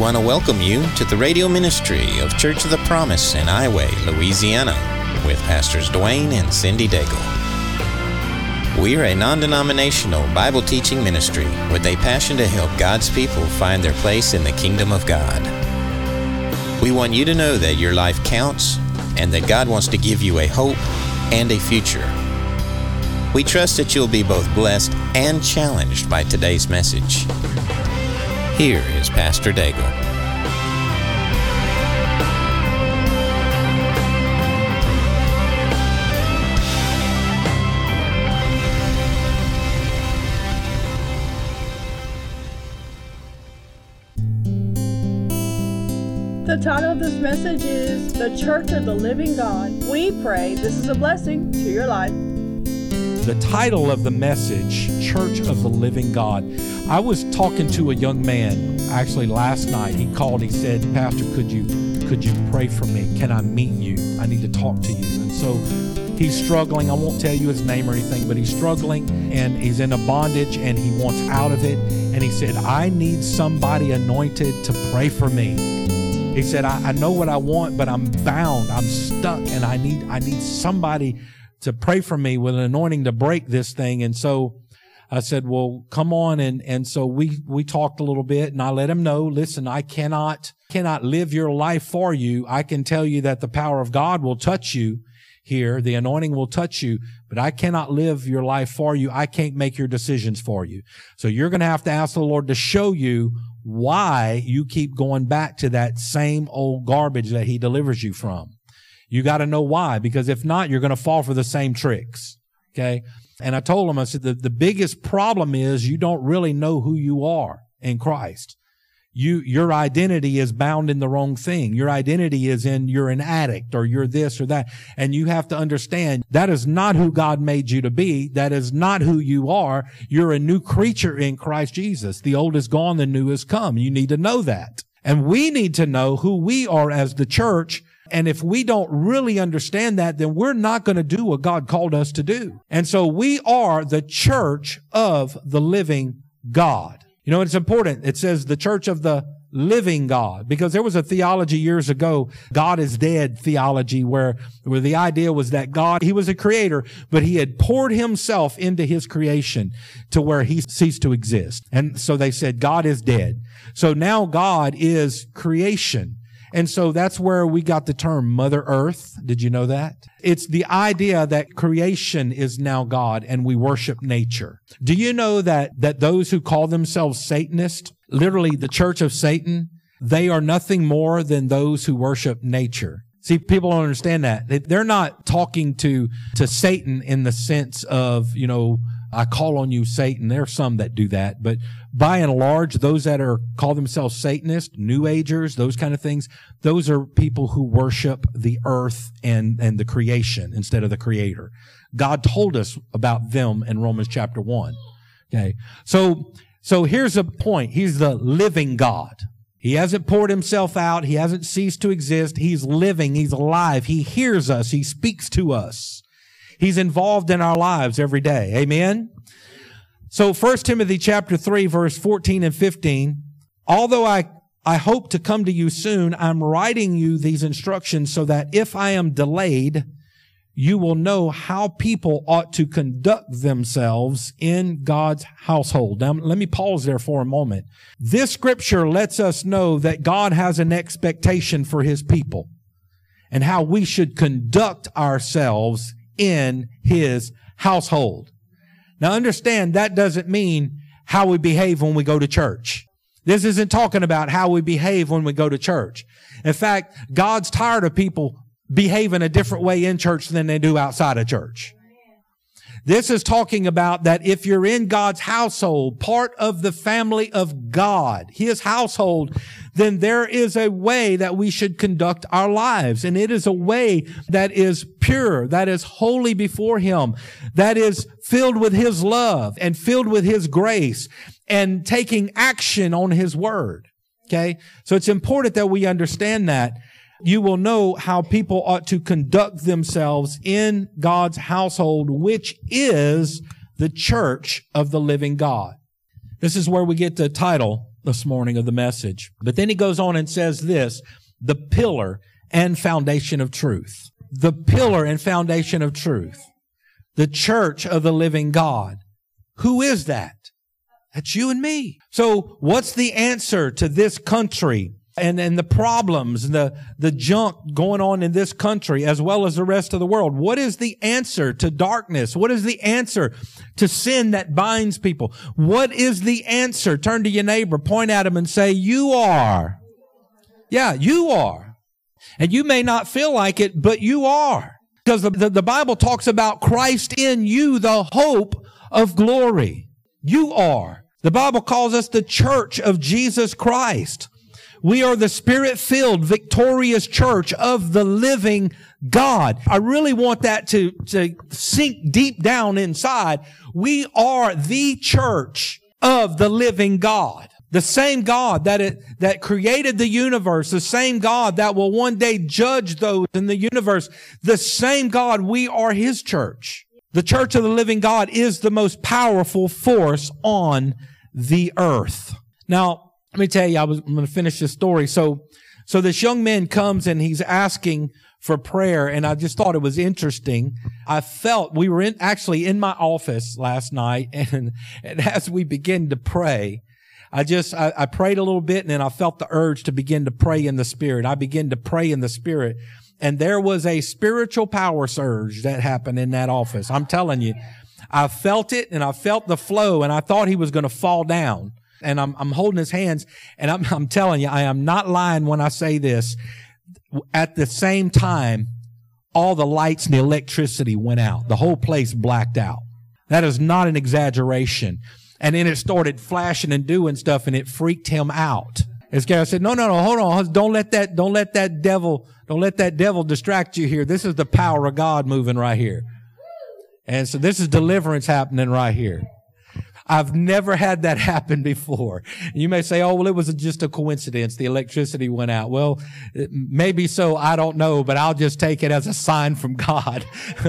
want to welcome you to the radio ministry of Church of the Promise in Highway, Louisiana, with Pastors Dwayne and Cindy Daigle. We are a non-denominational Bible teaching ministry with a passion to help God's people find their place in the kingdom of God. We want you to know that your life counts and that God wants to give you a hope and a future. We trust that you'll be both blessed and challenged by today's message. Here is Pastor Daigle. The title of this message is The Church of the Living God. We pray this is a blessing to your life. The title of the message, Church of the Living God. I was talking to a young man, actually last night. He called, he said, Pastor, could you pray for me? Can I meet you? I need to talk to you. And so he's struggling. I won't tell you his name or anything, but he's struggling and he's in a bondage and he wants out of it. And he said, I need somebody anointed to pray for me. He said, I know what I want, but I'm bound, I'm stuck, and I need somebody to pray for me with an anointing to break this thing. And so I said, well, come on. And so we talked a little bit and I let him know, listen, I cannot live your life for you. I can tell you that the power of God will touch you here. The anointing will touch you, but I cannot live your life for you. I can't make your decisions for you. So you're going to have to ask the Lord to show you why you keep going back to that same old garbage that he delivers you from. You got to know why, because if not, you're going to fall for the same tricks. Okay. And I told him, I said, the biggest problem is you don't really know who you are in Christ. Your identity is bound in the wrong thing. Your identity is in you're an addict or you're this or that. And you have to understand that is not who God made you to be. That is not who you are. You're a new creature in Christ Jesus. The old is gone, the new has come. You need to know that. And we need to know who we are as the church. And if we don't really understand that, then we're not going to do what God called us to do. And so we are the church of the living God. You know, it's important. It says the church of the living God, because there was a theology years ago, God is dead theology, where the idea was that God, he was a creator, but he had poured himself into his creation to where he ceased to exist. And so they said God is dead. So now God is creation. And so that's where we got the term Mother Earth. Did you know that? It's the idea that creation is now God and we worship nature. Do you know that those who call themselves Satanists, literally the church of Satan, they are nothing more than those who worship nature? See, people don't understand that. They're not talking to Satan in the sense of, you know, I call on you, Satan. There are some that do that, but by and large, those that call themselves Satanists, New Agers, those kind of things, those are people who worship the earth and the creation instead of the creator. God told us about them in Romans chapter 1. Okay. So here's a point. He's the living God. He hasn't poured himself out. He hasn't ceased to exist. He's living. He's alive. He hears us. He speaks to us. He's involved in our lives every day. Amen? So 1 Timothy chapter 3, verse 14 and 15, although I hope to come to you soon, I'm writing you these instructions so that if I am delayed, you will know how people ought to conduct themselves in God's household. Now, let me pause there for a moment. This scripture lets us know that God has an expectation for his people and how we should conduct ourselves in his household. Now understand, that doesn't mean how we behave when we go to church. This isn't talking about how we behave when we go to church. In fact, God's tired of people behaving a different way in church than they do outside of church. This is talking about that if you're in God's household, part of the family of God, his household, then there is a way that we should conduct our lives. And it is a way that is pure, that is holy before him, that is filled with his love and filled with his grace and taking action on his word. Okay. So it's important that we understand that. You will know how people ought to conduct themselves in God's household, which is the church of the living God. This is where we get the title this morning of the message. But then he goes on and says this, the pillar and foundation of truth. The pillar and foundation of truth. The church of the living God. Who is that? That's you and me. So what's the answer to this country and the problems and the junk going on in this country as well as the rest of the world? What is the answer to darkness? What is the answer to sin that binds people? What is the answer? Turn to your neighbor, point at him and say, you are. Yeah, you are. And you may not feel like it, but you are. Because the Bible talks about Christ in you, the hope of glory. You are. The Bible calls us the church of Jesus Christ. We are the Spirit-filled, victorious church of the living God. I really want that to sink deep down inside. We are the church of the living God. The same God that created the universe, the same God that will one day judge those in the universe, the same God, we are His church. The church of the living God is the most powerful force on the earth. Now, let me tell you, I'm going to finish this story. So this young man comes and he's asking for prayer, and I just thought it was interesting. I felt we were actually in my office last night, and as we began to pray, I prayed a little bit, and then I felt the urge to begin to pray in the Spirit. I began to pray in the Spirit, and there was a spiritual power surge that happened in that office. I'm telling you, I felt it, and I felt the flow, and I thought he was going to fall down. And I'm holding his hands, and I'm telling you, I am not lying when I say this. At the same time, all the lights and the electricity went out. The whole place blacked out. That is not an exaggeration. And then it started flashing and doing stuff, and it freaked him out. This guy said, no, hold on. Don't let that devil distract you here. This is the power of God moving right here. And so this is deliverance happening right here. I've never had that happen before. You may say, oh, well, it was just a coincidence. The electricity went out. Well, maybe so. I don't know, but I'll just take it as a sign from God.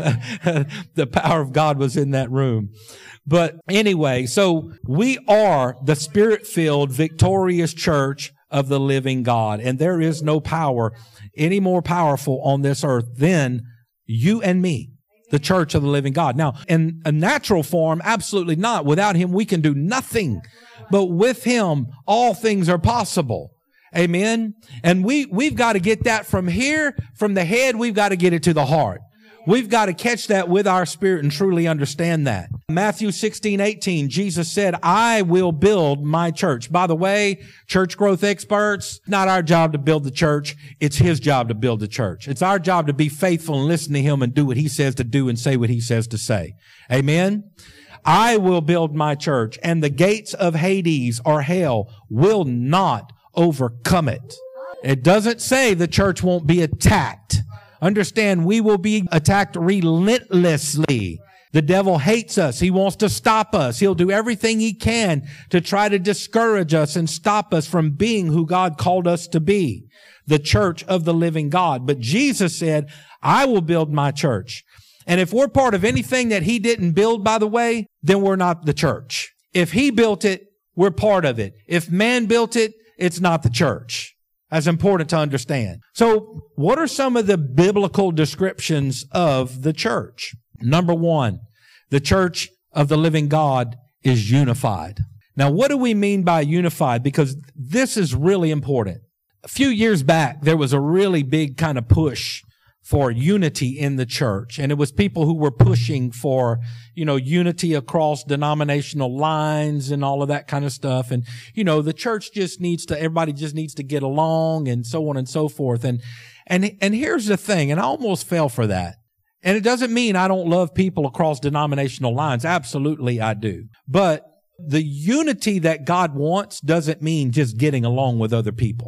The power of God was in that room. But anyway, so we are the Spirit-filled, victorious church of the living God. And there is no power any more powerful on this earth than you and me. The church of the living God. Now, in a natural form, absolutely not. Without Him, we can do nothing. But with Him, all things are possible. Amen? And we've got to get that from here, from the head, we've got to get it to the heart. We've got to catch that with our spirit and truly understand that. Matthew 16:18, Jesus said, I will build my church. By the way, church growth experts, not our job to build the church. It's His job to build the church. It's our job to be faithful and listen to Him and do what He says to do and say what He says to say. Amen? I will build my church, and the gates of Hades or hell will not overcome it. It doesn't say the church won't be attacked. Understand, we will be attacked relentlessly. The devil hates us. He wants to stop us. He'll do everything he can to try to discourage us and stop us from being who God called us to be, the church of the living God. But Jesus said, I will build my church. And if we're part of anything that He didn't build, by the way, then we're not the church. If He built it, we're part of it. If man built it, it's not the church. That's important to understand. So what are some of the biblical descriptions of the church? Number one, the church of the living God is unified. Now, what do we mean by unified? Because this is really important. A few years back, there was a really big kind of push for unity in the church. And it was people who were pushing for, unity across denominational lines and all of that kind of stuff. And, the church everybody just needs to get along and so on and so forth. And here's the thing, and I almost fell for that. And it doesn't mean I don't love people across denominational lines. Absolutely, I do. But the unity that God wants doesn't mean just getting along with other people.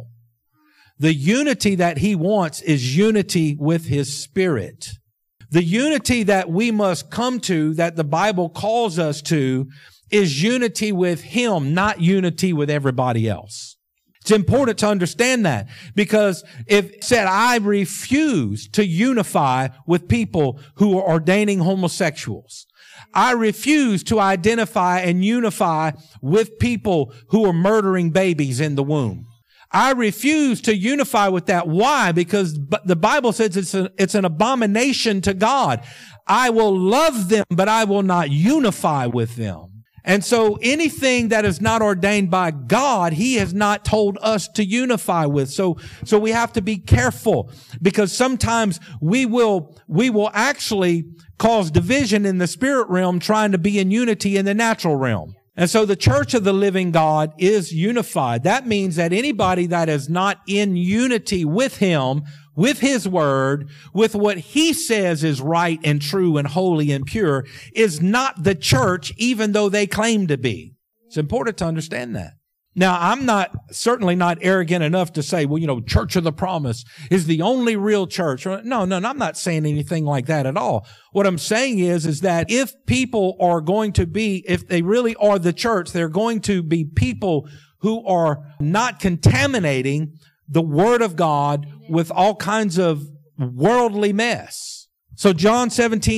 The unity that He wants is unity with His Spirit. The unity that we must come to, that the Bible calls us to, is unity with Him, not unity with everybody else. It's important to understand that, because if it said, I refuse to unify with people who are ordaining homosexuals. I refuse to identify and unify with people who are murdering babies in the womb. I refuse to unify with that. Why? Because the Bible says it's an abomination to God. I will love them, but I will not unify with them. And so anything that is not ordained by God, He has not told us to unify with. So we have to be careful, because sometimes we will actually cause division in the spirit realm trying to be in unity in the natural realm. And so the church of the living God is unified. That means that anybody that is not in unity with Him, with His word, with what He says is right and true and holy and pure, is not the church, even though they claim to be. It's important to understand that. Now, I'm certainly not arrogant enough to say, well, Church of the Promise is the only real church. No, I'm not saying anything like that at all. What I'm saying is that if people are going to be, if they really are the church, they're going to be people who are not contaminating the Word of God with all kinds of worldly mess. So John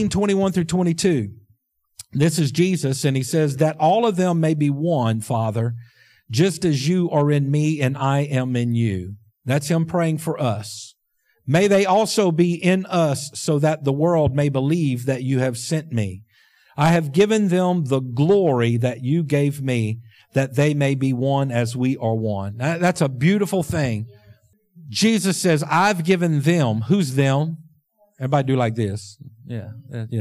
17:21-22. This is Jesus, and He says that all of them may be one, Father, just as you are in me and I am in you. That's Him praying for us. May they also be in us, so that the world may believe that you have sent me. I have given them the glory that you gave me, that they may be one as we are one. That's a beautiful thing. Jesus says, I've given them. Who's them? Everybody do like this. Yeah.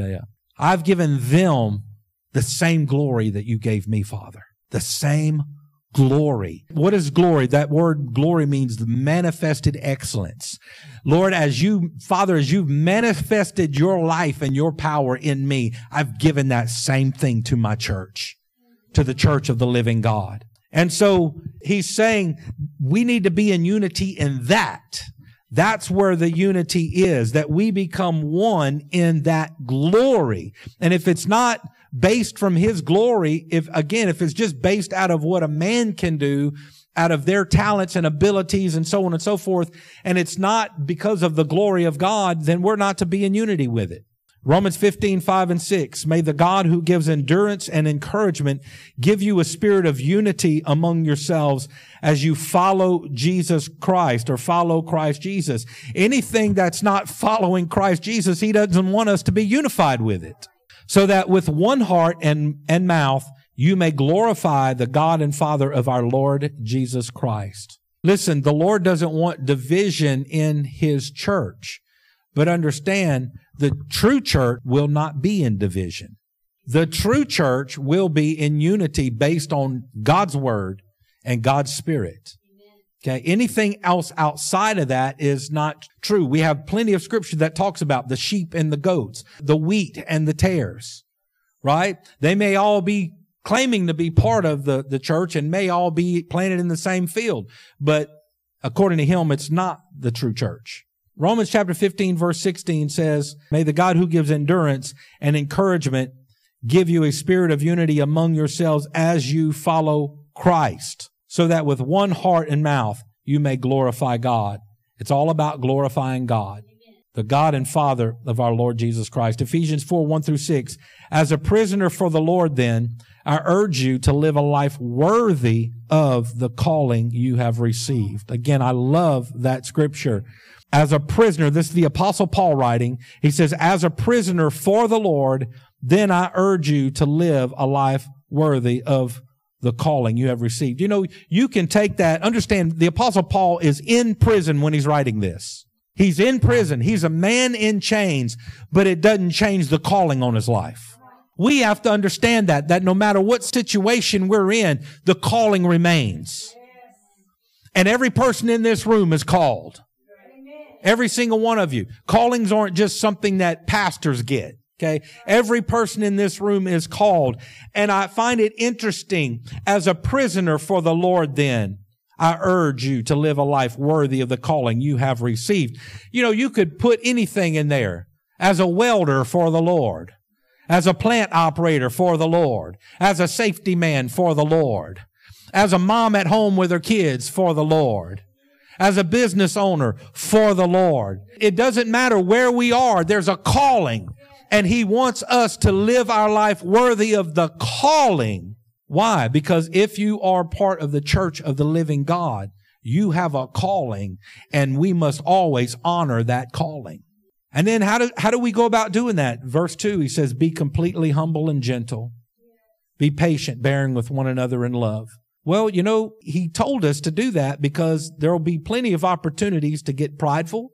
I've given them the same glory that you gave me, Father. The same glory. What is glory? That word glory means the manifested excellence. Lord, Father, as you've manifested your life and your power in me, I've given that same thing to my church, to the church of the living God. And so He's saying we need to be in unity in that. That's where the unity is, that we become one in that glory. And if it's not based from His glory, if it's just based out of what a man can do, out of their talents and abilities and so on and so forth, and it's not because of the glory of God, then we're not to be in unity with it. Romans 15:5-6. May the God who gives endurance and encouragement give you a spirit of unity among yourselves as you follow Jesus Christ, or follow Christ Jesus. Anything that's not following Christ Jesus, He doesn't want us to be unified with it. So that with one heart and mouth you may glorify the God and Father of our Lord Jesus Christ. Listen, the Lord doesn't want division in His church. But understand, the true church will not be in division. The true church will be in unity based on God's word and God's Spirit. Okay, anything else outside of that is not true. We have plenty of scripture that talks about the sheep and the goats, the wheat and the tares, right? They may all be claiming to be part of the church and may all be planted in the same field, but according to Him, it's not the true church. Romans chapter 15:16 says, may the God who gives endurance and encouragement give you a spirit of unity among yourselves as you follow Christ, so that with one heart and mouth you may glorify God. It's all about glorifying God, the God and Father of our Lord Jesus Christ. Ephesians 4:1-6. As a prisoner for the Lord, then, I urge you to live a life worthy of the calling you have received. Again, I love that scripture. As a prisoner, this is the Apostle Paul writing. He says, as a prisoner for the Lord, then I urge you to live a life worthy of the calling you have received. You can take that. Understand, the Apostle Paul is in prison when he's writing this. He's in prison. He's a man in chains, but it doesn't change the calling on his life. We have to understand that no matter what situation we're in, the calling remains. And every person in this room is called. Every single one of you. Callings aren't just something that pastors get. Okay. Every person in this room is called. And I find it interesting, as a prisoner for the Lord, then I urge you to live a life worthy of the calling you have received. You could put anything in there. As a welder for the Lord, as a plant operator for the Lord, as a safety man for the Lord, as a mom at home with her kids for the Lord, as a business owner for the Lord. It doesn't matter where we are. There's a calling. And He wants us to live our life worthy of the calling. Why? Because if you are part of the church of the living God, you have a calling, and we must always honor that calling. And then how do we go about doing that? Verse 2, he says, be completely humble and gentle. Be patient, bearing with one another in love. Well, He told us to do that because there will be plenty of opportunities to get prideful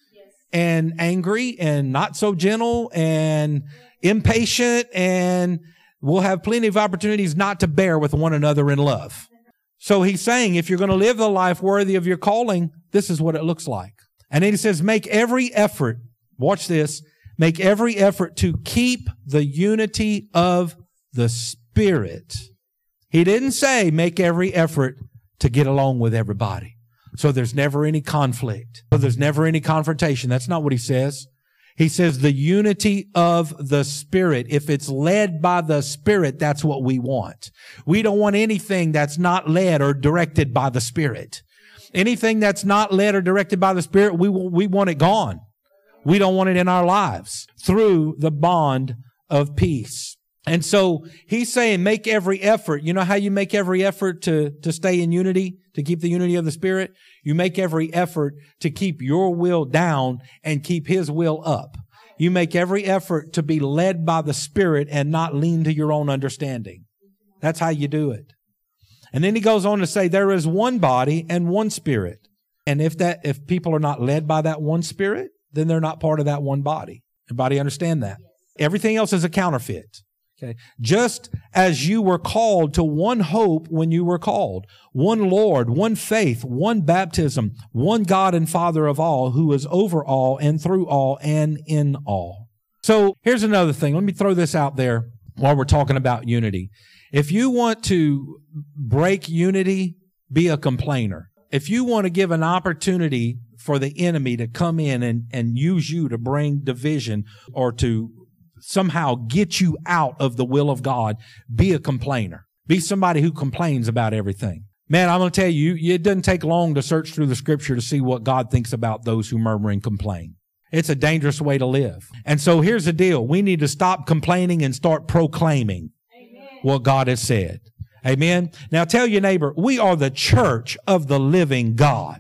and angry and not so gentle and impatient, and we'll have plenty of opportunities not to bear with one another in love. So He's saying, if you're going to live the life worthy of your calling, this is what it looks like. And then He says, make every effort, watch this, make every effort to keep the unity of the Spirit. He didn't say make every effort to get along with everybody, so there's never any conflict, so there's never any confrontation. That's not what He says. He says the unity of the Spirit. If it's led by the Spirit, that's what we want. We don't want anything that's not led or directed by the Spirit. Anything that's not led or directed by the Spirit, we want it gone. We don't want it in our lives through the bond of peace. And so He's saying make every effort. You know how you make every effort to stay in unity, to keep the unity of the Spirit? You make every effort to keep your will down and keep His will up. You make every effort to be led by the Spirit and not lean to your own understanding. That's how you do it. And then He goes on to say there is one body and one Spirit. And if people are not led by that one Spirit, then they're not part of that one body. Everybody understand that? Everything else is a counterfeit. Okay. Just as you were called to one hope when you were called, one Lord, one faith, one baptism, one God and Father of all, who is over all and through all and in all. So here's another thing. Let me throw this out there while we're talking about unity. If you want to break unity, be a complainer. If you want to give an opportunity for the enemy to come in and use you to bring division or to somehow get you out of the will of God, be a complainer. Be somebody who complains about everything. Man, I'm going to tell you, it doesn't take long to search through the Scripture to see what God thinks about those who murmur and complain. It's a dangerous way to live. And so here's the deal. We need to stop complaining and start proclaiming what God has said. Amen. Now tell your neighbor, we are the church of the living God.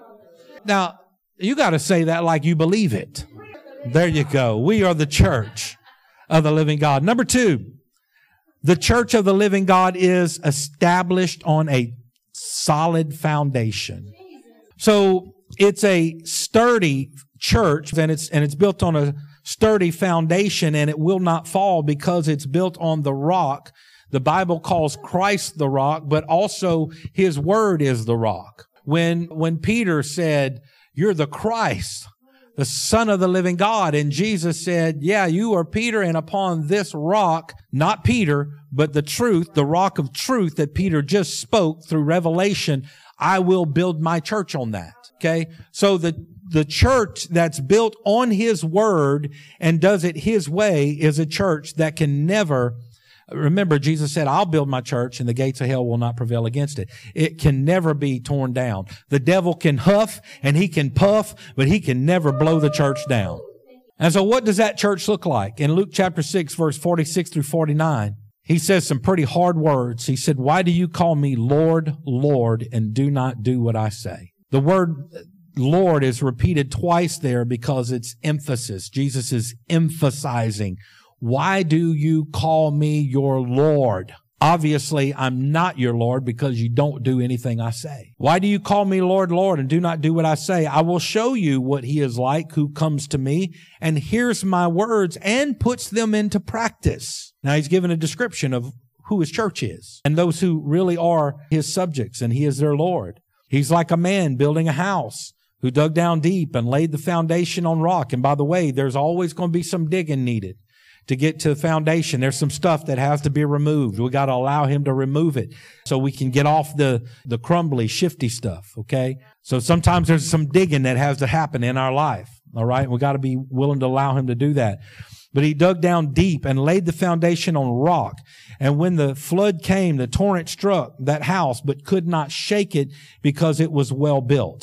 Now, you got to say that like you believe it. There you go. We are the church of the living God. Number 2, the church of the living God is established on a solid foundation. So it's a sturdy church, and it's built on a sturdy foundation, and it will not fall because it's built on the rock. The Bible calls Christ the rock, but also His word is the rock. When Peter said, "You're the Christ, the Son of the living God," and Jesus said, "Yeah, you are Peter, and upon this rock," not Peter, but the truth, the rock of truth that Peter just spoke through revelation, "I will build my church on that." Okay? So the church that's built on His word and does it His way is a church that can never, remember, Jesus said, "I'll build my church and the gates of hell will not prevail against it." It can never be torn down. The devil can huff and he can puff, but he can never blow the church down. And so what does that church look like? In Luke chapter 6, verse 46 through 49, He says some pretty hard words. He said, "Why do you call me Lord, Lord, and do not do what I say?" The word Lord is repeated twice there because it's emphasis. Jesus is emphasizing, "Why do you call me your Lord?" Obviously, I'm not your Lord because you don't do anything I say. "Why do you call me Lord, Lord, and do not do what I say? I will show you what He is like who comes to me and hears my words and puts them into practice." Now, He's given a description of who His church is and those who really are His subjects, and He is their Lord. He's like a man building a house who dug down deep and laid the foundation on rock. And by the way, there's always going to be some digging needed to get to the foundation. There's some stuff that has to be removed. We got to allow Him to remove it so we can get off the crumbly, shifty stuff. Okay. So sometimes there's some digging that has to happen in our life. All right. We got to be willing to allow Him to do that. But He dug down deep and laid the foundation on rock. And when the flood came, the torrent struck that house, but could not shake it because it was well built.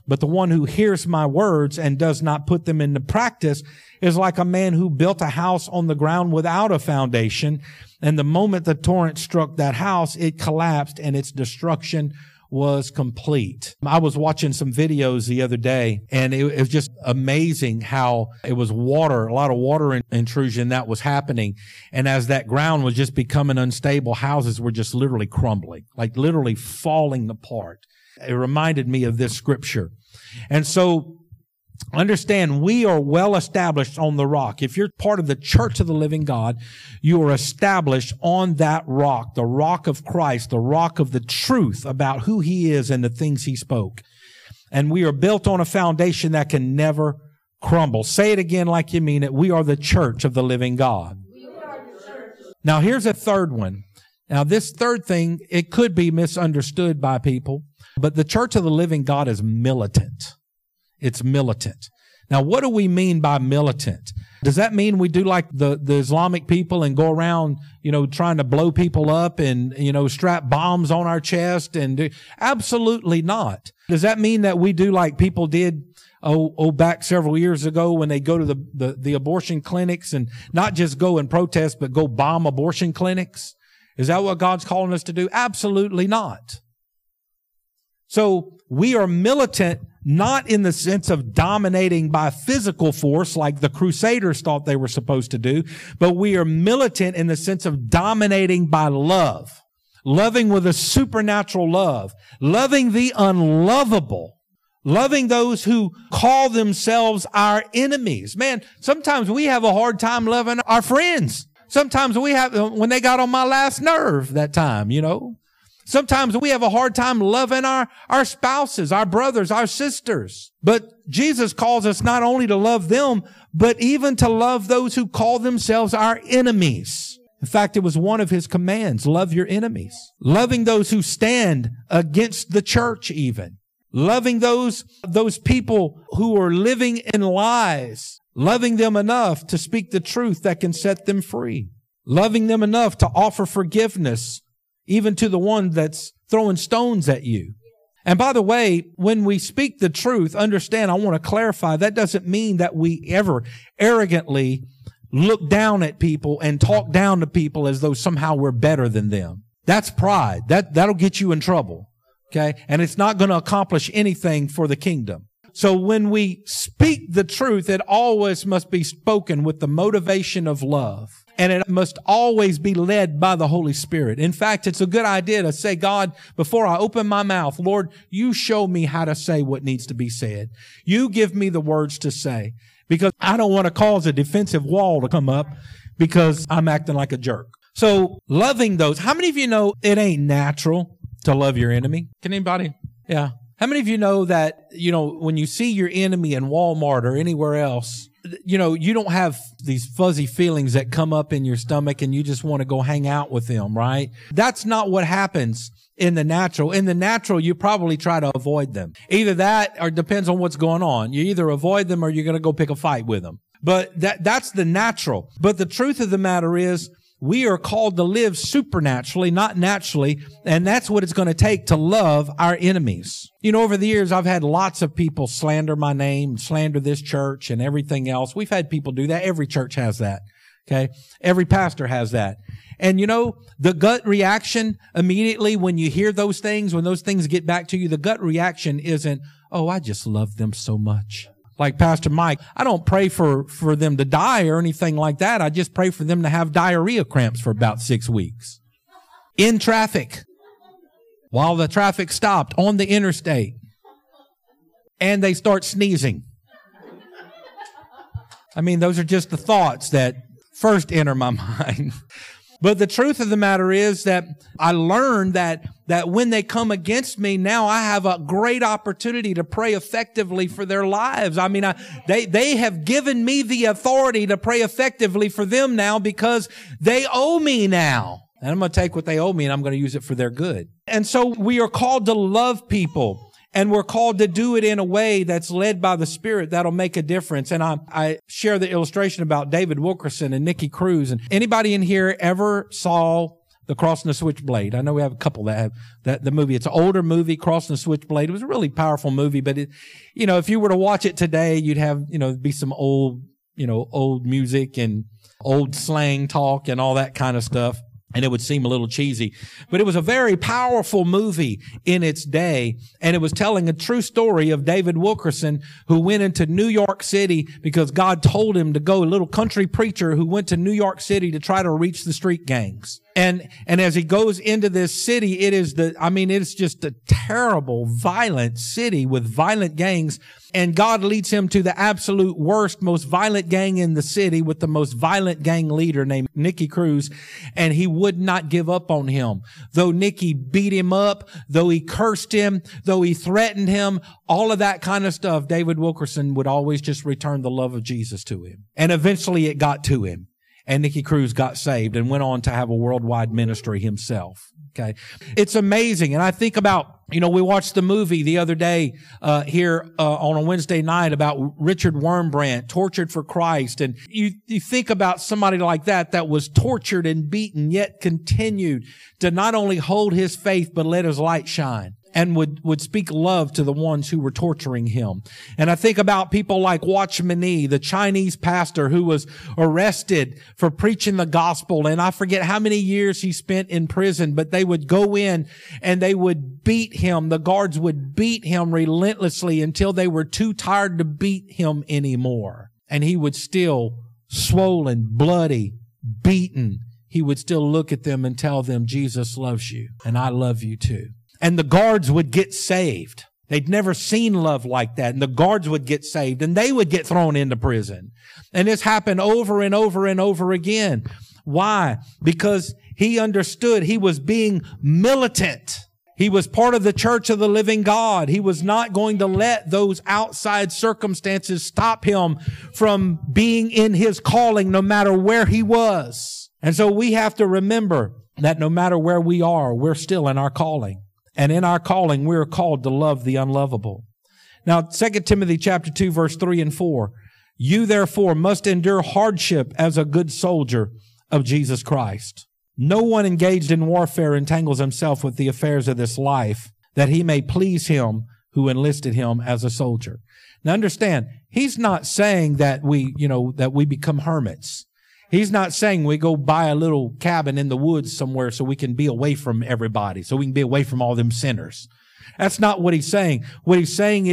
But the one who hears my words and does not put them into practice is like a man who built a house on the ground without a foundation. And the moment the torrent struck that house, it collapsed and its destruction was complete. I was watching some videos the other day, and it was just amazing how it was water, a lot of water intrusion that was happening. And as that ground was just becoming unstable, houses were just literally crumbling, like literally falling apart. It reminded me of this scripture. And so understand, we are well established on the rock. If you're part of the church of the living God, you are established on that rock, the rock of Christ, the rock of the truth about who he is and the things he spoke. And we are built on a foundation that can never crumble. Say it again like you mean it. We are the church of the living God. Now here's a third one. Now this third thing, it could be misunderstood by people, but the church of the living God is militant. It's militant. Now, what do we mean by militant? Does that mean we do like the Islamic people and go around, trying to blow people up and, strap bombs on our chest Absolutely not. Does that mean that we do like people did, back several years ago when they go to the abortion clinics and not just go and protest, but go bomb abortion clinics? Is that what God's calling us to do? Absolutely not. So we are militant, not in the sense of dominating by physical force like the Crusaders thought they were supposed to do, but we are militant in the sense of dominating by love, loving with a supernatural love, loving the unlovable, loving those who call themselves our enemies. Man, sometimes we have a hard time loving our friends. Sometimes we have, when they got on my last nerve that time, Sometimes we have a hard time loving our spouses, our brothers, our sisters. But Jesus calls us not only to love them, but even to love those who call themselves our enemies. In fact, it was one of his commands, love your enemies. Loving those who stand against the church even. Loving those people who are living in lies. Loving them enough to speak the truth that can set them free. Loving them enough to offer forgiveness even to the one that's throwing stones at you. And by the way, when we speak the truth, understand, I want to clarify, that doesn't mean that we ever arrogantly look down at people and talk down to people as though somehow we're better than them. That's pride. That'll get you in trouble. Okay? And it's not going to accomplish anything for the kingdom. So when we speak the truth, it always must be spoken with the motivation of love. And it must always be led by the Holy Spirit. In fact, it's a good idea to say, God, before I open my mouth, Lord, you show me how to say what needs to be said. You give me the words to say, because I don't want to cause a defensive wall to come up because I'm acting like a jerk. So loving those, how many of you know it ain't natural to love your enemy? Can anybody? Yeah. How many of you know that, when you see your enemy in Walmart or anywhere else, you don't have these fuzzy feelings that come up in your stomach and you just want to go hang out with them, right? That's not what happens in the natural. In the natural, you probably try to avoid them. Either that or depends on what's going on. You either avoid them or you're going to go pick a fight with them. But that's the natural. But the truth of the matter is, we are called to live supernaturally, not naturally, and that's what it's going to take to love our enemies. Over the years, I've had lots of people slander my name, slander this church and everything else. We've had people do that. Every church has that. Okay? Every pastor has that. And the gut reaction immediately when you hear those things, when those things get back to you, the gut reaction isn't, oh, I just love them so much. Like Pastor Mike, I don't pray for them to die or anything like that. I just pray for them to have diarrhea cramps for about 6 weeks. In traffic. While the traffic stopped on the interstate. And they start sneezing. I mean, those are just the thoughts that first enter my mind. But the truth of the matter is that I learned that when they come against me, now I have a great opportunity to pray effectively for their lives. I mean, they have given me the authority to pray effectively for them now because they owe me now. And I'm going to take what they owe me and I'm going to use it for their good. And so we are called to love people. And we're called to do it in a way that's led by the Spirit that'll make a difference. And I share the illustration about David Wilkerson and Nicky Cruz. And anybody in here ever saw The Cross and the Switchblade. I know we have a couple that have the movie. It's an older movie, Cross and the Switchblade. It was a really powerful movie, but if you were to watch it today, you'd have, be some old music and old slang talk and all that kind of stuff. And it would seem a little cheesy, but it was a very powerful movie in its day. And it was telling a true story of David Wilkerson, who went into New York City because God told him to go, a little country preacher who went to New York City to try to reach the street gangs. And as he goes into this city, it's just a terrible, violent city with violent gangs. And God leads him to the absolute worst, most violent gang in the city with the most violent gang leader named Nicky Cruz. And he would not give up on him. Though Nicky beat him up, though he cursed him, though he threatened him, all of that kind of stuff, David Wilkerson would always just return the love of Jesus to him. And eventually it got to him. And Nicky Cruz got saved and went on to have a worldwide ministry himself. Okay. It's amazing. And I think about, we watched the movie the other day, here, on a Wednesday night about Richard Wurmbrand, tortured for Christ. And you think about somebody like that was tortured and beaten, yet continued to not only hold his faith, but let his light shine. And would speak love to the ones who were torturing him. And I think about people like Watchman Nee, the Chinese pastor who was arrested for preaching the gospel. And I forget how many years he spent in prison, but they would go in and they would beat him. The guards would beat him relentlessly until they were too tired to beat him anymore. And he would still, swollen, bloody, beaten, he would still look at them and tell them, Jesus loves you and I love you too. And the guards would get saved. They'd never seen love like that. And the guards would get saved and they would get thrown into prison. And this happened over and over and over again. Why? Because he understood he was being militant. He was part of the church of the living God. He was not going to let those outside circumstances stop him from being in his calling no matter where he was. And so we have to remember that no matter where we are, we're still in our calling. And in our calling, we are called to love the unlovable. Now, 2 Timothy chapter 2, verse 3 and 4. You therefore must endure hardship as a good soldier of Jesus Christ. No one engaged in warfare entangles himself with the affairs of this life, that he may please him who enlisted him as a soldier. Now understand, he's not saying that we become hermits. He's not saying we go buy a little cabin in the woods somewhere so we can be away from everybody, so we can be away from all them sinners. That's not what he's saying. What he's saying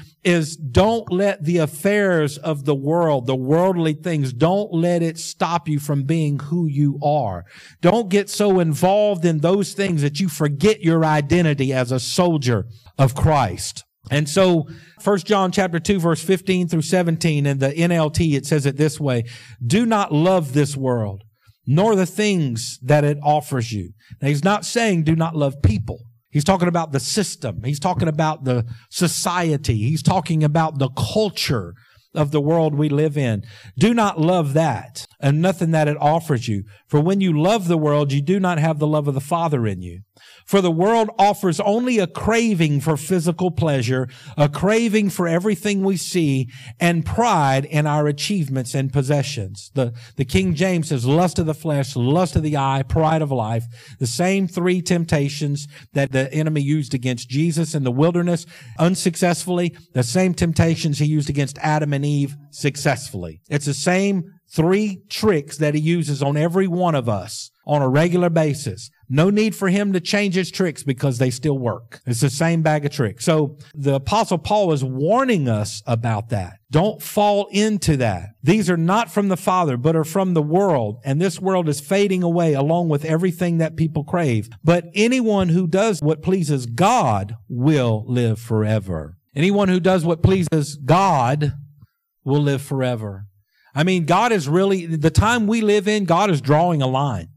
is don't let the affairs of the world, the worldly things, don't let it stop you from being who you are. Don't get so involved in those things that you forget your identity as a soldier of Christ. And so 1 John chapter 2 verse 15 through 17 in the NLT, it says it this way. Do not love this world, nor the things that it offers you. Now he's not saying do not love people. He's talking about the system. He's talking about the society. He's talking about the culture of the world we live in. Do not love that and nothing that it offers you. For when you love the world, you do not have the love of the Father in you. For the world offers only a craving for physical pleasure, a craving for everything we see, and pride in our achievements and possessions. The King James says lust of the flesh, lust of the eye, pride of life. The same three temptations that the enemy used against Jesus in the wilderness unsuccessfully, the same temptations he used against Adam and Eve successfully. It's the same three tricks that he uses on every one of us on a regular basis. No need for him to change his tricks because they still work. It's the same bag of tricks. So the Apostle Paul is warning us about that. Don't fall into that. These are not from the Father, but are from the world. And this world is fading away along with everything that people crave. But anyone who does what pleases God will live forever. Anyone who does what pleases God will live forever. I mean, God is really, the time we live in, God is drawing a line.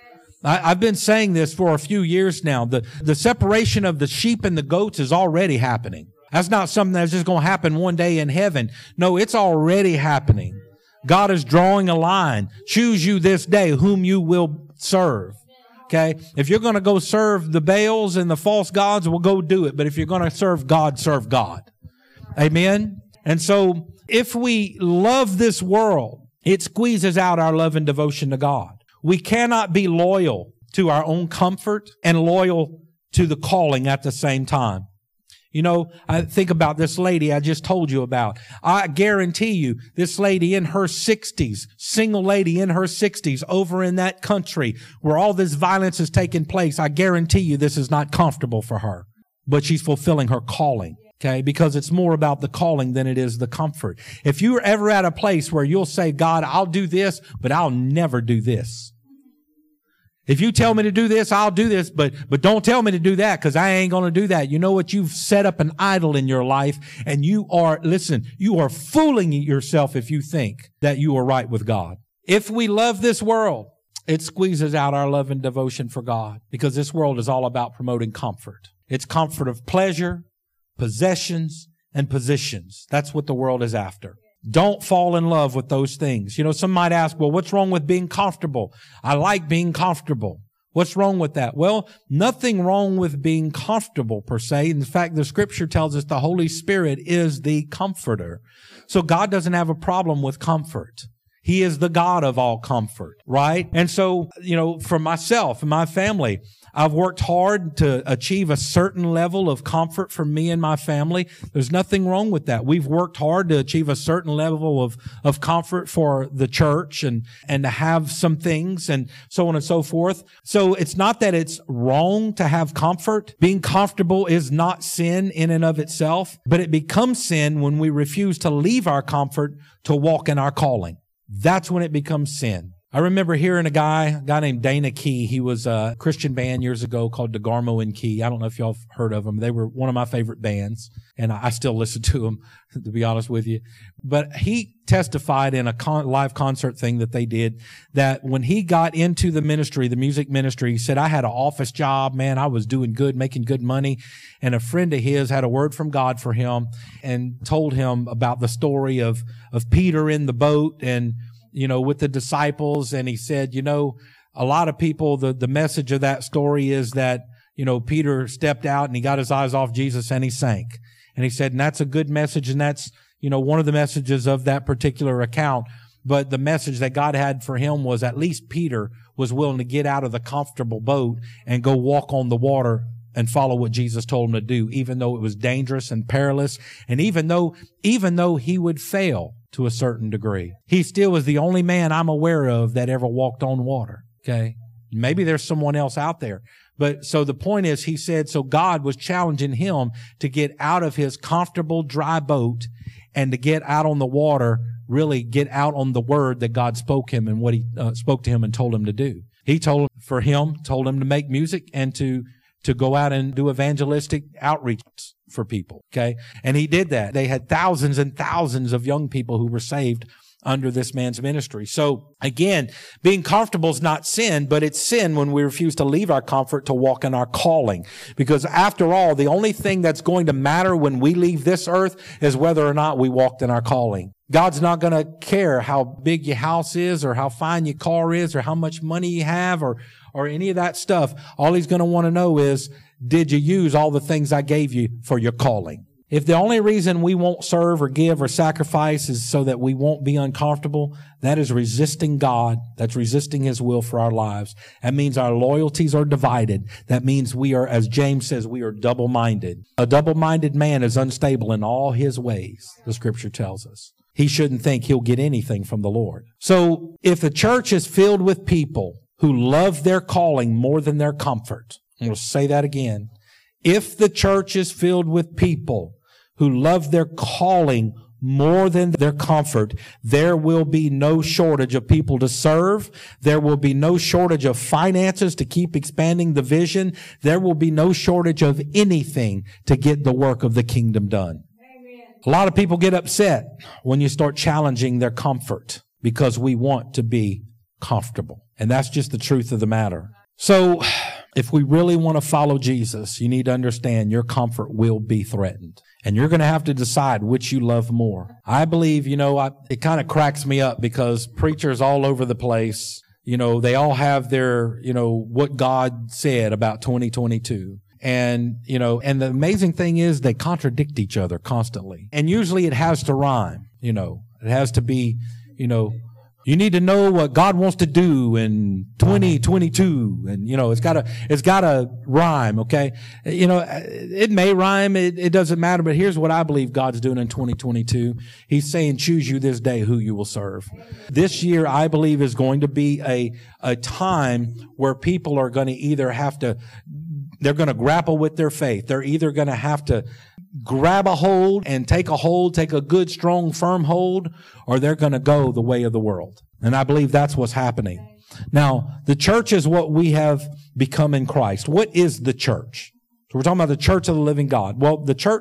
I've been saying this for a few years now. The separation of the sheep and the goats is already happening. That's not something that's just going to happen one day in heaven. No, it's already happening. God is drawing a line. Choose you this day whom you will serve. Okay? If you're going to go serve the Baals and the false gods, well, go do it. But if you're going to serve God, serve God. Amen? And so, if we love this world, it squeezes out our love and devotion to God. We cannot be loyal to our own comfort and loyal to the calling at the same time. You know, I think about this lady I just told you about. I guarantee you, this lady in her 60s, single lady in her 60s, over in that country where all this violence is taking place, I guarantee you this is not comfortable for her. But she's fulfilling her calling, okay? Because it's more about the calling than it is the comfort. If you're ever at a place where you'll say, God, I'll do this, but I'll never do this. If you tell me to do this, I'll do this, but don't tell me to do that because I ain't going to do that. You know what? You've set up an idol in your life and you are fooling yourself if you think that you are right with God. If we love this world, it squeezes out our love and devotion for God because this world is all about promoting comfort. It's comfort of pleasure, possessions, and positions. That's what the world is after. Don't fall in love with those things. You know, some might ask, well, what's wrong with being comfortable? I like being comfortable. What's wrong with that? Well, nothing wrong with being comfortable per se. In fact, the scripture tells us the Holy Spirit is the comforter. So God doesn't have a problem with comfort. He is the God of all comfort, right? And so, you know, for myself and my family, I've worked hard to achieve a certain level of comfort for me and my family. There's nothing wrong with that. We've worked hard to achieve a certain level of comfort for the church and to have some things and so on and so forth. So it's not that it's wrong to have comfort. Being comfortable is not sin in and of itself, but it becomes sin when we refuse to leave our comfort to walk in our calling. That's when it becomes sin. I remember hearing a guy named Dana Key. He was a Christian band years ago called DeGarmo and Key. I don't know if y'all have heard of them. They were one of my favorite bands, and I still listen to them, to be honest with you. But he testified in a live concert thing that they did that when he got into the ministry, the music ministry, he said, I had an office job, man. I was doing good, making good money. And a friend of his had a word from God for him and told him about the story of Peter in the boat and, you know, with the disciples. And he said, you know, a lot of people, the message of that story is that, you know, Peter stepped out and he got his eyes off Jesus and he sank. And he said, and that's a good message. And that's, you know, one of the messages of that particular account. But the message that God had for him was at least Peter was willing to get out of the comfortable boat and go walk on the water and follow what Jesus told him to do, even though it was dangerous and perilous. And even though he would fail to a certain degree, he still was the only man I'm aware of that ever walked on water. Okay. Maybe there's someone else out there. But so the point is, he said, so God was challenging him to get out of his comfortable dry boat and to get out on the water, really get out on the word that God spoke him and what he spoke to him and told him to do. He told him to make music and to go out and do evangelistic outreach for people. Okay. And he did that. They had thousands and thousands of young people who were saved under this man's ministry. So again, being comfortable is not sin, but it's sin when we refuse to leave our comfort to walk in our calling. Because after all, the only thing that's going to matter when we leave this earth is whether or not we walked in our calling. God's not going to care how big your house is or how fine your car is or how much money you have or any of that stuff. All he's going to want to know is, did you use all the things I gave you for your calling? If the only reason we won't serve or give or sacrifice is so that we won't be uncomfortable, that is resisting God. That's resisting his will for our lives. That means our loyalties are divided. That means we are, as James says, we are double-minded. A double-minded man is unstable in all his ways, the scripture tells us. He shouldn't think he'll get anything from the Lord. So if the church is filled with people who love their calling more than their comfort, I'm going to say that again. If the church is filled with people who love their calling more than their comfort, there will be no shortage of people to serve. There will be no shortage of finances to keep expanding the vision. There will be no shortage of anything to get the work of the kingdom done. Amen. A lot of people get upset when you start challenging their comfort because we want to be comfortable. And that's just the truth of the matter. So if we really want to follow Jesus, you need to understand your comfort will be threatened. And you're going to have to decide which you love more. I believe, it kind of cracks me up because preachers all over the place, they all have their, what God said about 2022. And, and the amazing thing is they contradict each other constantly. And usually it has to rhyme, it has to be, You need to know what God wants to do in 2022. And, it's gotta rhyme, okay? It may rhyme. It doesn't matter. But here's what I believe God's doing in 2022. He's saying, choose you this day who you will serve. This year, I believe, is going to be a time where people are going to they're going to grapple with their faith. They're either going to have to grab a hold and take a good, strong, firm hold, or they're going to go the way of the world. And I believe that's what's happening. Now, the church is what we have become in Christ. What is the church? So we're talking about the church of the living God. Well,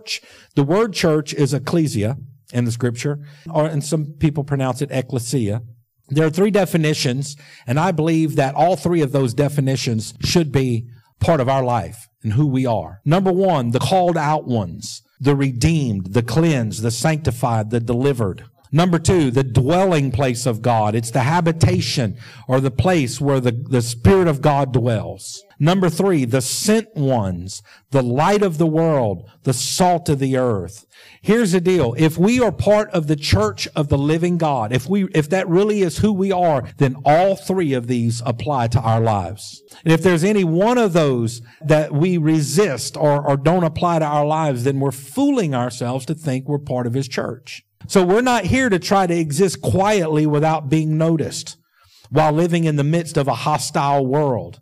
the word church is ecclesia in the scripture, and some people pronounce it ecclesia. There are 3 definitions, and I believe that all 3 of those definitions should be part of our life and who we are. Number 1, the called out ones, the redeemed, the cleansed, the sanctified, the delivered. Number 2, the dwelling place of God. It's the habitation or the place where the Spirit of God dwells. Number 3, the sent ones, the light of the world, the salt of the earth. Here's the deal. If we are part of the church of the living God, if that really is who we are, then all 3 of these apply to our lives. And if there's any one of those that we resist or don't apply to our lives, then we're fooling ourselves to think we're part of His church. So we're not here to try to exist quietly without being noticed while living in the midst of a hostile world.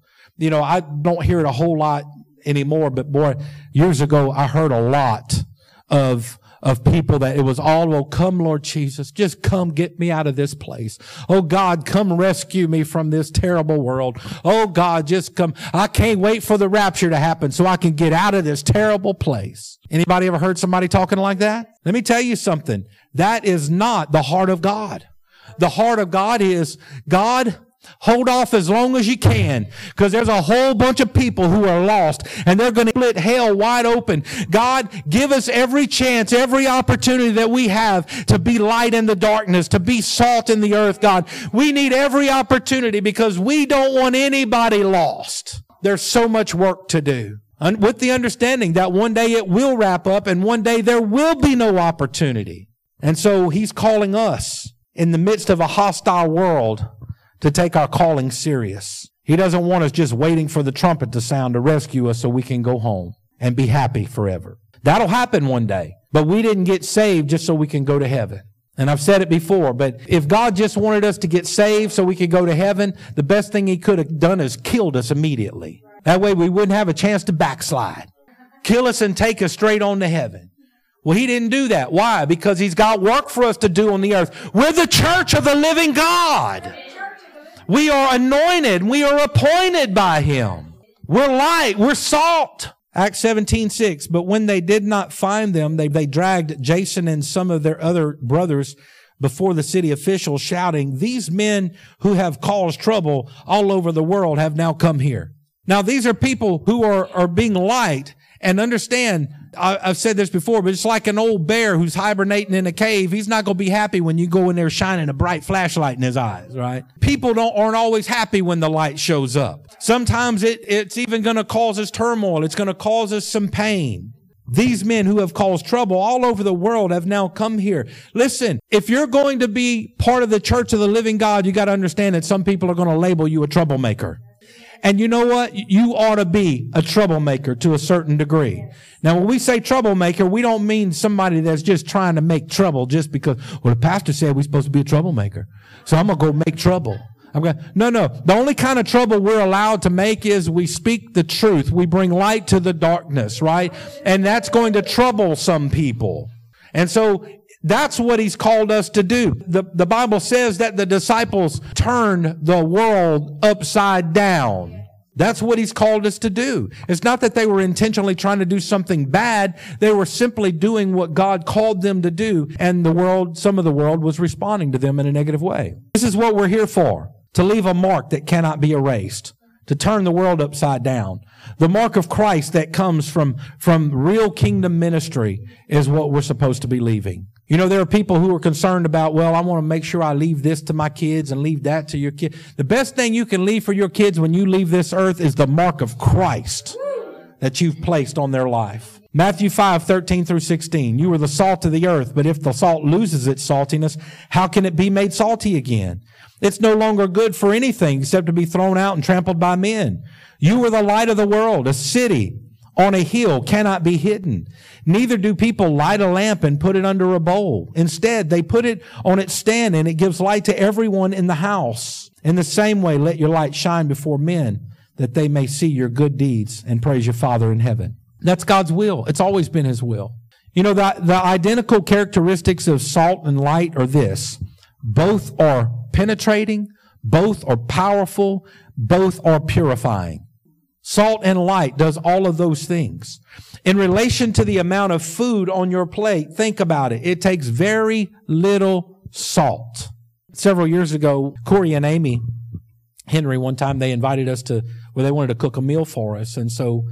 I don't hear it a whole lot anymore, but boy, years ago, I heard a lot of people that it was all, oh, come Lord Jesus, just come get me out of this place. Oh God, come rescue me from this terrible world. Oh God, just come. I can't wait for the rapture to happen so I can get out of this terrible place. Anybody ever heard somebody talking like that? Let me tell you something. That is not the heart of God. The heart of God is, God, hold off as long as you can, because there's a whole bunch of people who are lost and they're going to split hell wide open. God, give us every chance, every opportunity that we have to be light in the darkness, to be salt in the earth, God. We need every opportunity because we don't want anybody lost. There's so much work to do. And with the understanding that one day it will wrap up and one day there will be no opportunity. And so He's calling us in the midst of a hostile world to take our calling serious. He doesn't want us just waiting for the trumpet to sound to rescue us so we can go home and be happy forever. That'll happen one day. But we didn't get saved just so we can go to heaven. And I've said it before, but if God just wanted us to get saved so we could go to heaven, the best thing He could have done is killed us immediately. That way we wouldn't have a chance to backslide. Kill us and take us straight on to heaven. Well, He didn't do that. Why? Because He's got work for us to do on the earth. We're the church of the living God. We are anointed. We are appointed by Him. We're light. We're salt. Acts 17:6. But when they did not find them, they dragged Jason and some of their other brothers before the city officials, shouting, "These men who have caused trouble all over the world have now come here." Now, these are people who are being light. And understand, I've said this before, but it's like an old bear who's hibernating in a cave. He's not going to be happy when you go in there shining a bright flashlight in his eyes, right? People aren't always happy when the light shows up. Sometimes it's even going to cause us turmoil. It's going to cause us some pain. These men who have caused trouble all over the world have now come here. Listen, if you're going to be part of the church of the living God, you got to understand that some people are going to label you a troublemaker. And you know what? You ought to be a troublemaker to a certain degree. Now, when we say troublemaker, we don't mean somebody that's just trying to make trouble just because, well, the pastor said we're supposed to be a troublemaker. So I'm going to go make trouble. No. The only kind of trouble we're allowed to make is we speak the truth. We bring light to the darkness, right? And that's going to trouble some people. And so that's what He's called us to do. The Bible says that the disciples turned the world upside down. That's what He's called us to do. It's not that they were intentionally trying to do something bad. They were simply doing what God called them to do, and some of the world was responding to them in a negative way. This is what we're here for, to leave a mark that cannot be erased, to turn the world upside down. The mark of Christ that comes from real kingdom ministry is what we're supposed to be leaving. You know, there are people who are concerned about, well, I want to make sure I leave this to my kids and leave that to your kids. The best thing you can leave for your kids when you leave this earth is the mark of Christ. that you've placed on their life. Matthew 5:13 through 16. You are the salt of the earth, but if the salt loses its saltiness, how can it be made salty again? It's no longer good for anything except to be thrown out and trampled by men. You are the light of the world. A city on a hill cannot be hidden. Neither do people light a lamp and put it under a bowl. Instead, they put it on its stand, and it gives light to everyone in the house. In the same way, let your light shine before men, that they may see your good deeds and praise your Father in heaven. That's God's will. It's always been His will. You know, the identical characteristics of salt and light are this. Both are penetrating, both are powerful, both are purifying. Salt and light does all of those things. In relation to the amount of food on your plate, think about it. It takes very little salt. Several years ago, Corey and Amy Henry, one time they invited us to, well, they wanted to cook a meal for us. And so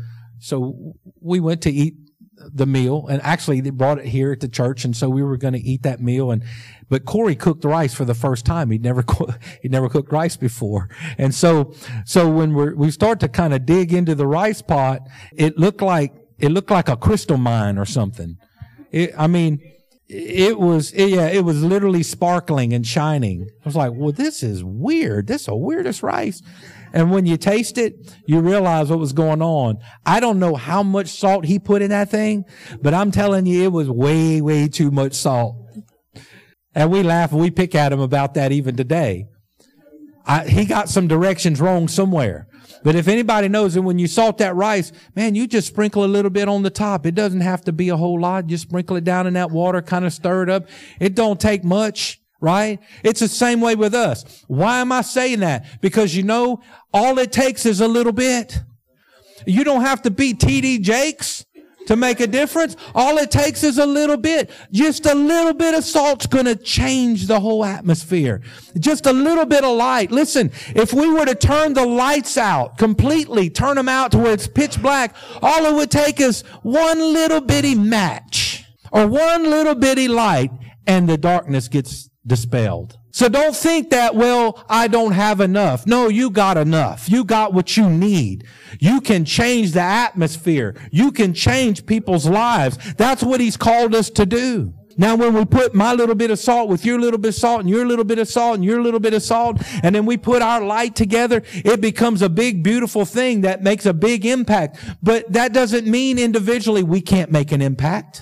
we went to eat the meal, and actually they brought it here at the church. And so we were going to eat that meal. But Corey cooked rice for the first time. He'd never cooked rice before. And so when we start to kind of dig into the rice pot, it looked like a crystal mine or something. It was literally sparkling and shining. I was like, well, this is weird. This is the weirdest rice. And when you taste it, you realize what was going on. I don't know how much salt he put in that thing, but I'm telling you, it was way, way too much salt. And we laugh and we pick at him about that even today. He got some directions wrong somewhere. But if anybody knows that when you salt that rice, man, you just sprinkle a little bit on the top. It doesn't have to be a whole lot. Just sprinkle it down in that water, kind of stir it up. It don't take much, right? It's the same way with us. Why am I saying that? Because you know, all it takes is a little bit. You don't have to be T.D. Jakes to make a difference. All it takes is a little bit. Just a little bit of salt's going to change the whole atmosphere. Just a little bit of light. Listen, if we were to turn the lights out completely, turn them out to where it's pitch black, all it would take is one little bitty match or one little bitty light, and the darkness gets dispelled. So don't think that, well, I don't have enough. No, you got enough. You got what you need. You can change the atmosphere. You can change people's lives. That's what He's called us to do. Now, when we put my little bit of salt with your little bit of salt and your little bit of salt and your little bit of salt, and then we put our light together, it becomes a big, beautiful thing that makes a big impact. But that doesn't mean individually we can't make an impact.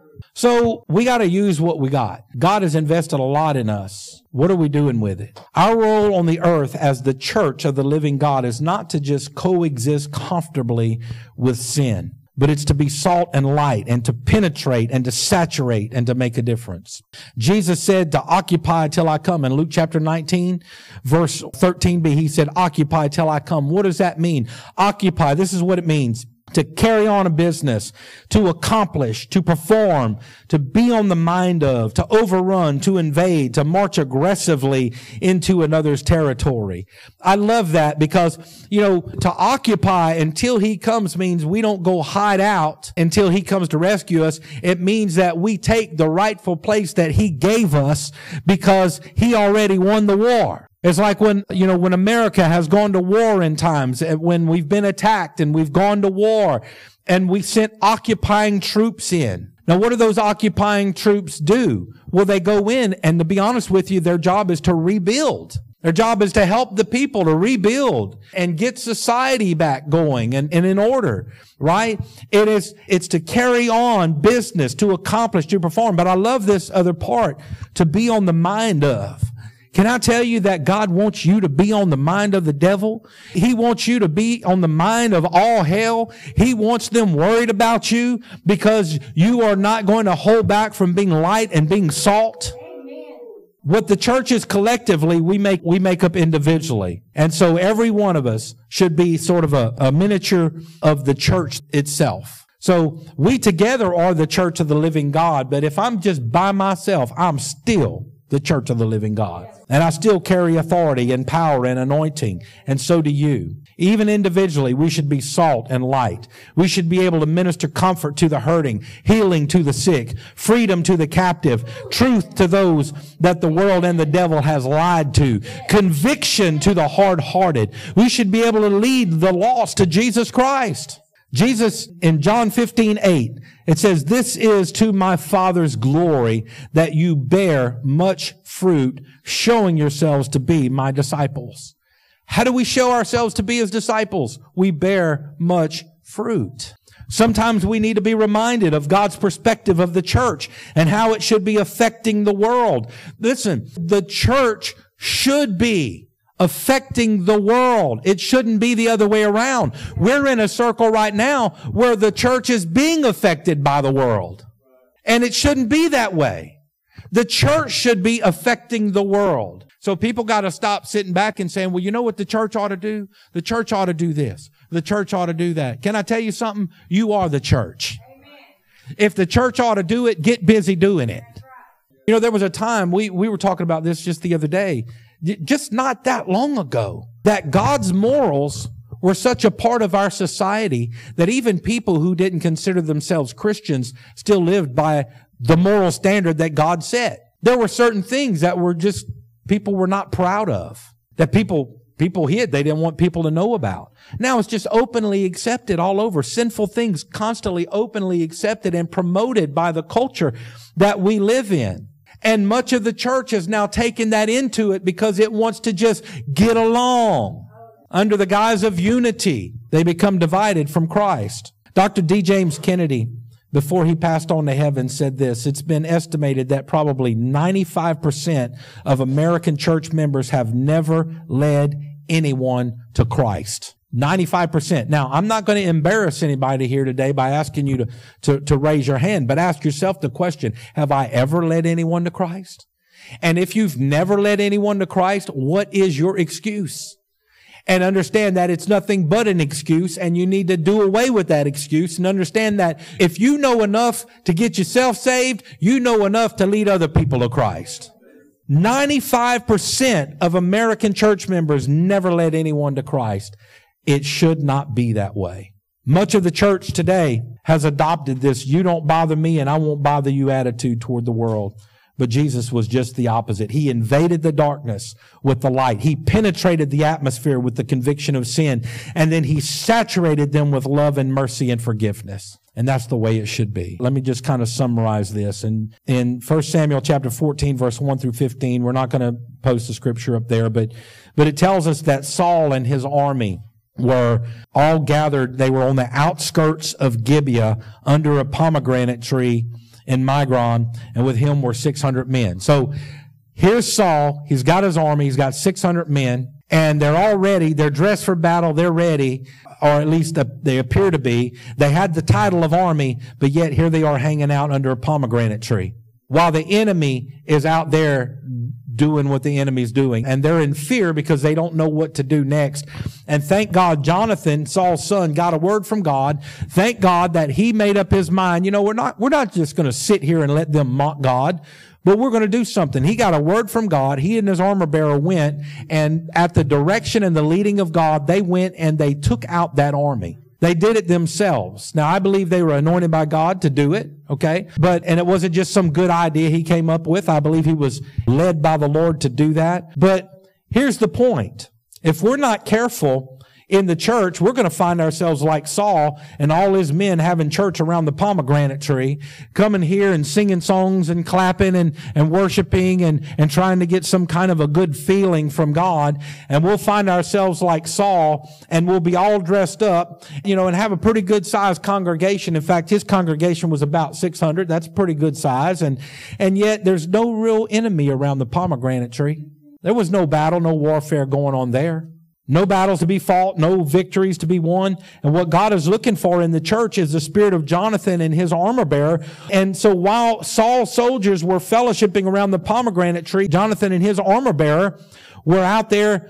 So we got to use what we got. God has invested a lot in us. What are we doing with it? Our role on the earth as the church of the living God is not to just coexist comfortably with sin, but it's to be salt and light and to penetrate and to saturate and to make a difference. Jesus said to occupy till I come. In Luke chapter 19, verse 13b, He said, occupy till I come. What does that mean? Occupy, this is what it means. To carry on a business, to accomplish, to perform, to be on the mind of, to overrun, to invade, to march aggressively into another's territory. I love that because, you know, to occupy until He comes means we don't go hide out until He comes to rescue us. It means that we take the rightful place that He gave us because He already won the war. It's like when America has gone to war in times, when we've been attacked and we've gone to war and we sent occupying troops in. Now, what do those occupying troops do? Well, they go in, and to be honest with you, their job is to rebuild. Their job is to help the people to rebuild and get society back going and in order, right? It's to carry on business, to accomplish, to perform. But I love this other part, to be on the mind of. Can I tell you that God wants you to be on the mind of the devil? He wants you to be on the mind of all hell. He wants them worried about you because you are not going to hold back from being light and being salt. Amen. What the church is collectively, we make up individually. And so every one of us should be sort of a miniature of the church itself. So we together are the church of the living God. But if I'm just by myself, I'm still the church of the living God. And I still carry authority and power and anointing. And so do you. Even individually, we should be salt and light. We should be able to minister comfort to the hurting, healing to the sick, freedom to the captive, truth to those that the world and the devil has lied to, conviction to the hard-hearted. We should be able to lead the lost to Jesus Christ. Jesus, in John 15:8, it says, "This is to my Father's glory, that you bear much fruit, showing yourselves to be my disciples." How do we show ourselves to be his disciples? We bear much fruit. Sometimes we need to be reminded of God's perspective of the church and how it should be affecting the world. Listen, the church should be affecting the world. It shouldn't be the other way around. We're in a circle right now where the church is being affected by the world. And it shouldn't be that way. The church should be affecting the world. So people got to stop sitting back and saying, well, you know what the church ought to do? The church ought to do this. The church ought to do that. Can I tell you something? You are the church. Amen. If the church ought to do it, get busy doing it. Right. You know, there was a time, we were talking about this just the other day, just not that long ago, that God's morals were such a part of our society that even people who didn't consider themselves Christians still lived by the moral standard that God set. There were certain things that were just people were not proud of, that people hid. They didn't want people to know about. Now it's just openly accepted all over. Sinful things constantly openly accepted and promoted by the culture that we live in. And much of the church has now taken that into it because it wants to just get along. Under the guise of unity, they become divided from Christ. Dr. D. James Kennedy, before he passed on to heaven, said this: it's been estimated that probably 95% of American church members have never led anyone to Christ. 95%. Now, I'm not going to embarrass anybody here today by asking you to raise your hand, but ask yourself the question, have I ever led anyone to Christ? And if you've never led anyone to Christ, what is your excuse? And understand that it's nothing but an excuse, and you need to do away with that excuse and understand that if you know enough to get yourself saved, you know enough to lead other people to Christ. 95% of American church members never led anyone to Christ. It should not be that way. Much of the church today has adopted this "you don't bother me and I won't bother you" attitude toward the world. But Jesus was just the opposite. He invaded the darkness with the light. He penetrated the atmosphere with the conviction of sin. And then he saturated them with love and mercy and forgiveness. And that's the way it should be. Let me just kind of summarize this. And in 1 Samuel chapter 14, verse 1 through 15, we're not going to post the scripture up there, but it tells us that Saul and his army were all gathered. They were on the outskirts of Gibeah under a pomegranate tree in Migron, and with him were 600 men. So here's Saul. He's got his army. He's got 600 men, and they're all ready. They're dressed for battle. They're ready, or at least they appear to be. They had the title of army, but yet here they are hanging out under a pomegranate tree while the enemy is out there doing what the enemy's doing. And they're in fear because they don't know what to do next. And thank God Jonathan, Saul's son, got a word from God. Thank God that he made up his mind. You know, we're not just going to sit here and let them mock God, but we're going to do something. He got a word from God. He and his armor bearer went, and at the direction and the leading of God, they went and they took out that army. They did it themselves. Now, I believe they were anointed by God to do it, okay? And it wasn't just some good idea he came up with. I believe he was led by the Lord to do that. But here's the point. If we're not careful in the church, we're going to find ourselves like Saul and all his men having church around the pomegranate tree, coming here and singing songs and clapping and worshiping and trying to get some kind of a good feeling from God. And we'll find ourselves like Saul, and we'll be all dressed up, you know, and have a pretty good sized congregation. In fact, his congregation was about 600. That's pretty good size. And yet there's no real enemy around the pomegranate tree. There was no battle, no warfare going on there. No battles to be fought, no victories to be won. And what God is looking for in the church is the spirit of Jonathan and his armor bearer. And so while Saul's soldiers were fellowshipping around the pomegranate tree, Jonathan and his armor bearer were out there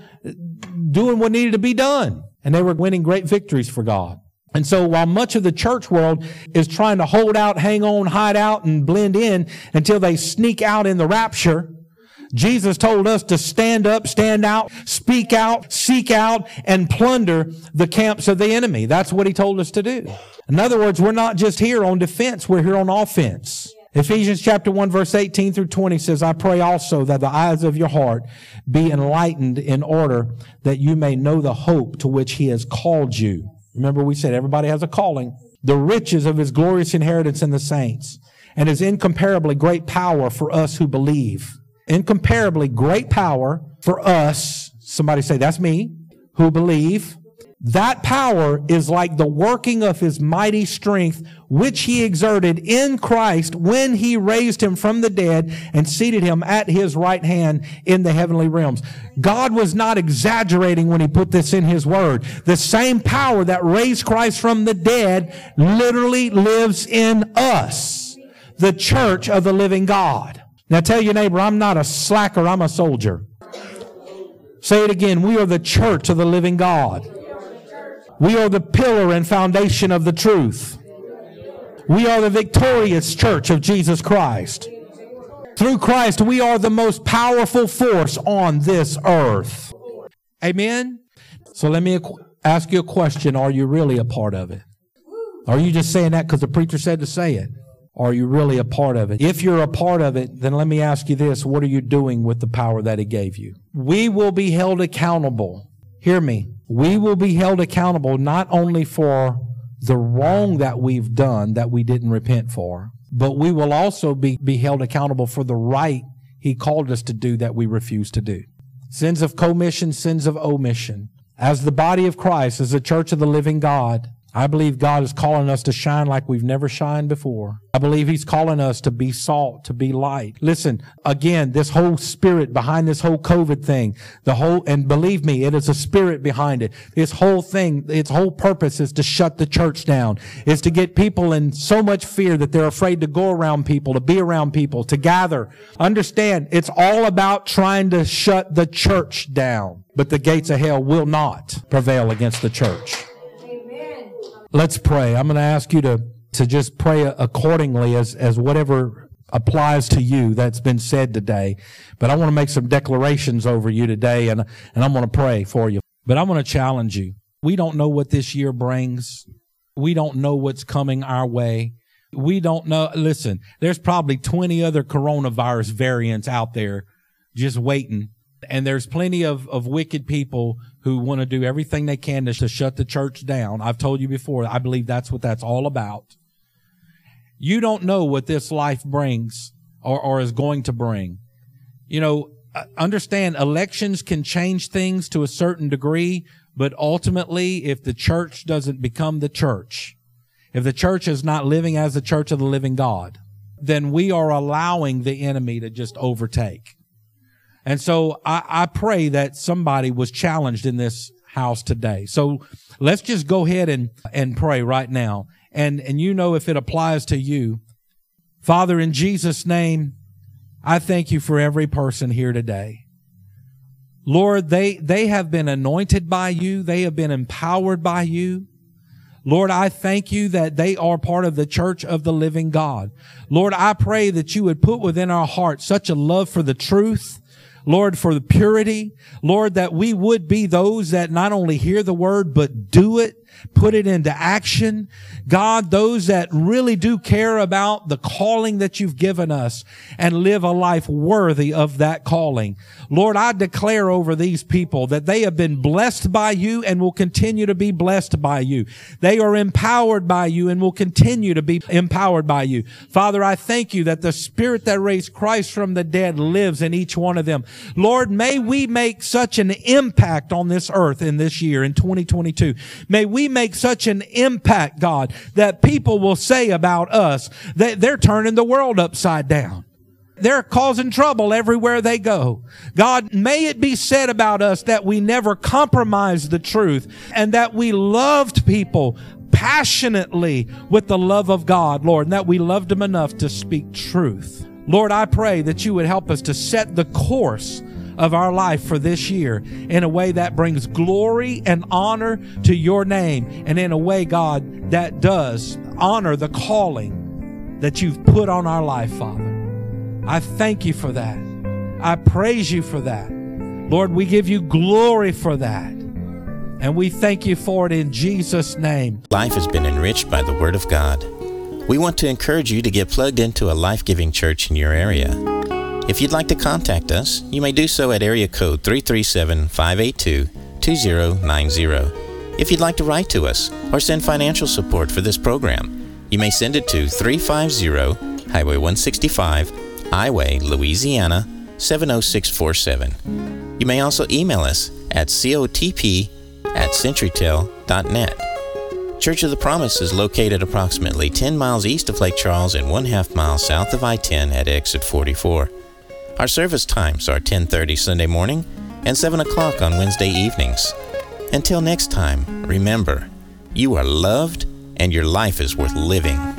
doing what needed to be done. And they were winning great victories for God. And so while much of the church world is trying to hold out, hang on, hide out, and blend in until they sneak out in the rapture, Jesus told us to stand up, stand out, speak out, seek out, and plunder the camps of the enemy. That's what he told us to do. In other words, we're not just here on defense, we're here on offense. Ephesians chapter 1, verse 18 through 20 says, "I pray also that the eyes of your heart be enlightened in order that you may know the hope to which he has called you." Remember, we said everybody has a calling. The riches of his glorious inheritance in the saints, and his incomparably great power for us who believe. Incomparably great power for us. Somebody say, that's me, who believe. That power is like the working of his mighty strength, which he exerted in Christ when he raised him from the dead and seated him at his right hand in the heavenly realms. God was not exaggerating when he put this in his word. The same power that raised Christ from the dead literally lives in us, the church of the living God. Now tell your neighbor, I'm not a slacker, I'm a soldier. Say it again. We are the church of the living God. We are the pillar and foundation of the truth. We are the victorious church of Jesus Christ. Through Christ, we are the most powerful force on this earth. Amen? So let me ask you a question. Are you really a part of it? Are you just saying that because the preacher said to say it? Are you really a part of it? If you're a part of it, then let me ask you this. What are you doing with the power that he gave you? We will be held accountable. Hear me. We will be held accountable not only for the wrong that we've done that we didn't repent for, but we will also be held accountable for the right he called us to do that we refuse to do. Sins of commission, sins of omission. As the body of Christ, as the church of the living God, I believe God is calling us to shine like we've never shined before. I believe he's calling us to be salt, to be light. Listen, again, this whole spirit behind this whole COVID thing, and believe me, it is a spirit behind it. This whole thing, its whole purpose is to shut the church down, is to get people in so much fear that they're afraid to go around people, to be around people, to gather. Understand, it's all about trying to shut the church down. But the gates of hell will not prevail against the church. Let's pray. I'm going to ask you to just pray accordingly as whatever applies to you that's been said today. But I want to make some declarations over you today, and I'm going to pray for you. But I'm going to challenge you. We don't know what this year brings. We don't know what's coming our way. We don't know. Listen, there's probably 20 other coronavirus variants out there just waiting. And there's plenty of wicked people who want to do everything they can to shut the church down. I've told you before, I believe that's what that's all about. You don't know what this life brings or is going to bring. You know, understand elections can change things to a certain degree, but ultimately, if the church doesn't become the church, if the church is not living as the church of the living God, then we are allowing the enemy to just overtake. And so I pray that somebody was challenged in this house today. So let's just go ahead and pray right now. And you know, if it applies to you, Father, in Jesus' name, I thank you for every person here today. Lord, they have been anointed by you. They have been empowered by you. Lord, I thank you that they are part of the church of the living God. Lord, I pray that you would put within our hearts such a love for the truth, Lord, for the purity, Lord, that we would be those that not only hear the word, but do it, put it into action. God, those that really do care about the calling that you've given us and live a life worthy of that calling. Lord, I declare over these people that they have been blessed by you and will continue to be blessed by you. They are empowered by you and will continue to be empowered by you. Father, I thank you that the Spirit that raised Christ from the dead lives in each one of them. Lord, may we make such an impact on this earth in this year, in 2022. May we make such an impact, God, that people will say about us that they're turning the world upside down. They're causing trouble everywhere they go. God, may it be said about us that we never compromised the truth and that we loved people passionately with the love of God, Lord, and that we loved them enough to speak truth. Lord, I pray that you would help us to set the course of our life for this year in a way that brings glory and honor to your name, and in a way, God, that does honor the calling that you've put on our life, Father. I thank you for that. I praise you for that. Lord, we give you glory for that. And we thank you for it in Jesus' name. Life has been enriched by the Word of God. We want to encourage you to get plugged into a life-giving church in your area. If you'd like to contact us, you may do so at area code 337-582-2090. If you'd like to write to us or send financial support for this program, you may send it to 350 Highway 165, Iway, Louisiana, 70647. You may also email us at cotp@centurytel.net. Church of the Promise is located approximately 10 miles east of Lake Charles and 1/2 mile south of I-10 at exit 44. Our service times are 10:30 Sunday morning and 7 o'clock on Wednesday evenings. Until next time, remember, you are loved and your life is worth living.